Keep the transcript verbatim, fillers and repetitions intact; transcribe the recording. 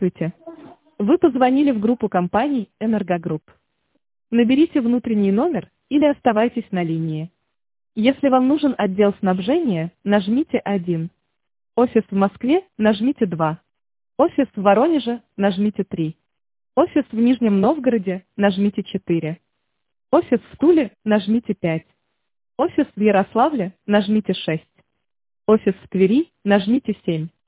Здравствуйте. Вы позвонили в группу компаний «Энергогрупп». Наберите внутренний номер или оставайтесь на линии. Если вам нужен отдел снабжения, нажмите один. Офис в Москве, нажмите два. Офис в Воронеже, нажмите три. Офис в Нижнем Новгороде, нажмите четыре. Офис в Туле, нажмите пять. Офис в Ярославле, нажмите шесть. Офис в Твери, нажмите семь.